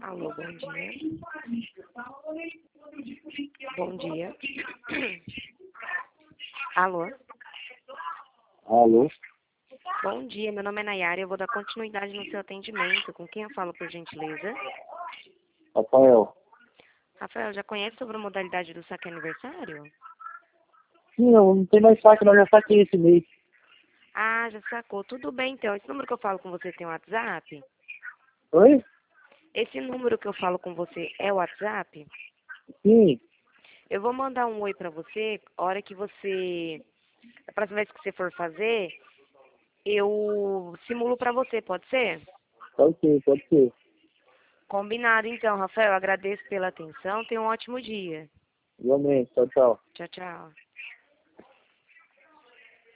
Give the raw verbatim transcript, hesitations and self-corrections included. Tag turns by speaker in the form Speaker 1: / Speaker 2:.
Speaker 1: Alô, bom dia. Bom dia. Alô?
Speaker 2: Alô?
Speaker 1: Bom dia, meu nome é Nayara e eu vou dar continuidade no seu atendimento. Com quem eu falo, por gentileza?
Speaker 2: Rafael.
Speaker 1: Rafael, já conhece sobre a modalidade do saque aniversário?
Speaker 2: Sim, não, não tem mais saque, não, já saquei esse mês.
Speaker 1: Ah, já sacou. Tudo bem, então. Esse número que eu falo com você tem WhatsApp?
Speaker 2: Oi?
Speaker 1: Esse número que eu falo com você é o WhatsApp?
Speaker 2: Sim,
Speaker 1: Eu vou mandar um oi pra você, a hora que você... A próxima vez que você for fazer, eu simulo pra você, pode ser?
Speaker 2: pode ser, pode ser.
Speaker 1: Combinado, então, Rafael. Agradeço pela atenção. Tenha um ótimo dia.
Speaker 2: Igualmente, tchau, tchau.
Speaker 1: Tchau, tchau.